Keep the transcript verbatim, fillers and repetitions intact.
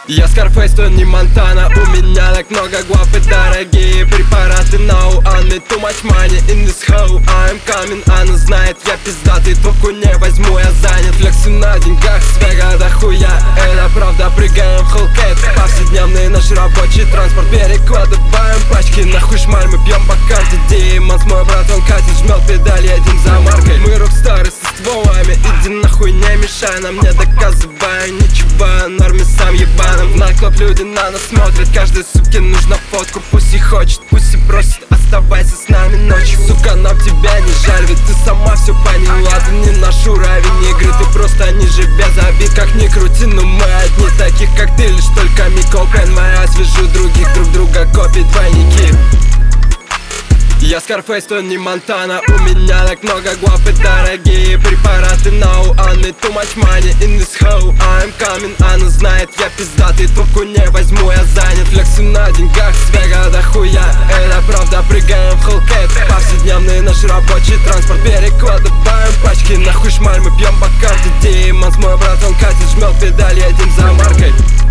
Я Скарфейс, то не Монтана. У меня так много глав и дорогие препараты. No, on me too much money in this hoe. I'm coming, она знает, я пиздатый. Трубку не возьму, я занят. Флексю на деньгах, свега до хуя. Это правда, прыгаем в Hellcat. Повседневный наш рабочий транспорт. Перекладываем пачки, нахуй шмаль, мы пьем Бакарди. Демонс, мой брат, он катит, жмет педаль, едем за маркой. Мы рокстары со стволами, иди нахуй, не мешай нам. Не доказывай ничего, норме сам ебаным. На клуб люди на нас смотрят, каждой суке нужна фотку. Пусть и хочет, пусть и просит, оставайся с нами ночью. Сука, нам тебя не жаль, ведь ты сама все поняла. Ты не наш уровень игры, ты просто ниже без обид. Как ни крути, но мы одни таких, как ты, лишь только Микол Пен моя. Свяжу других, друг друга копий, двойники. Я Скарфейс, то не Монтана. У меня так много глав и дорогие препараты. No, on me too much money in this hoe. I'm coming, она знает, я пиздатый. Трубку не возьму, я занят. Флексю на деньгах, свега до хуя. Это правда, прыгаем в Hellcat. Повседневный наш рабочий транспорт. Перекладываем пачки, нахуй шмаль, мы пьем Бакарди. Демонс, мой брат, он катит, жмет педаль, едем за маркой.